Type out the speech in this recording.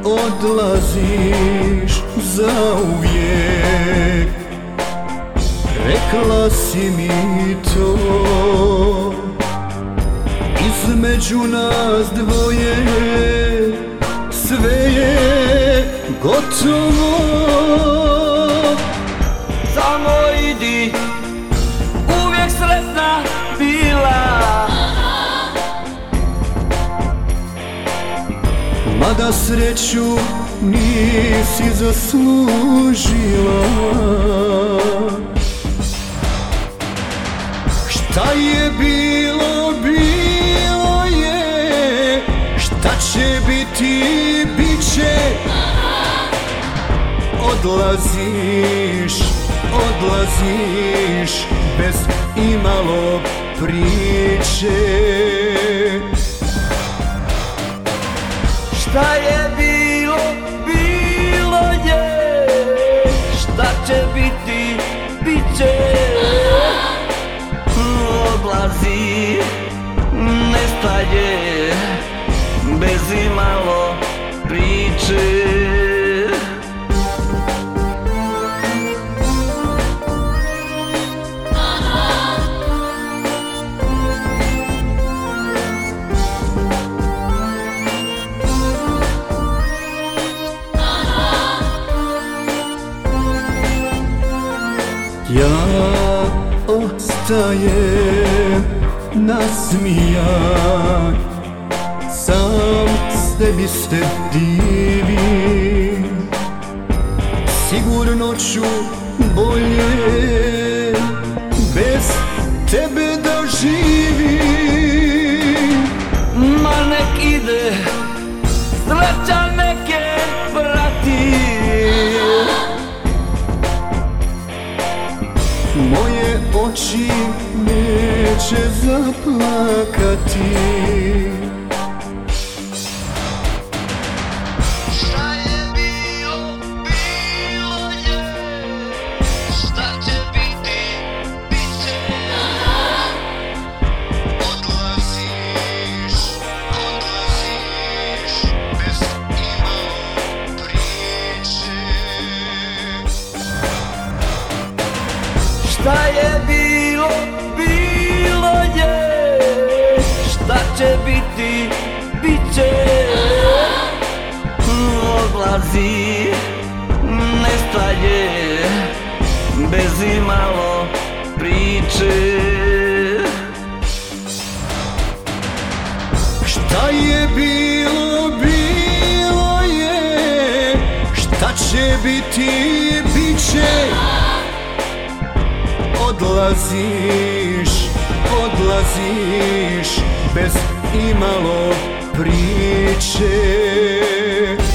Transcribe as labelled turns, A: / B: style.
A: odlaziš zauvijek. Rekla si mi to, između nas dvoje sve je gotovo.
B: Samo idi, uvijek sretna bila.
A: Mada sreću nisi zaslužila. Šta je bilo, bilo je. Šta će biti, bit će. Odlaziš, odlaziš bez imalo priče.
B: Šta je bilo, bilo je. Šta će biti, bit će. Odlazi, nestaje bez imalo priče.
A: Ja ostajem nasmijan, sam sebi se divim. Sigurno ću bolje bez tebe da živim.
B: Ma nek ide, sreća neke prati.
A: Moje oči neće zaplakati.
B: Šta je bilo, bilo je. Šta će biti, bit će.
A: Odlaziš, odlaziš bez imalo priče.
B: Šta je bilo, bilo je. Šta će biti, bit će. Odlazi, nestaje bez imalo priče.
A: Šta je bilo, bilo je. Šta će biti, bit će. Odlaziš, odlaziš bez imalo priče.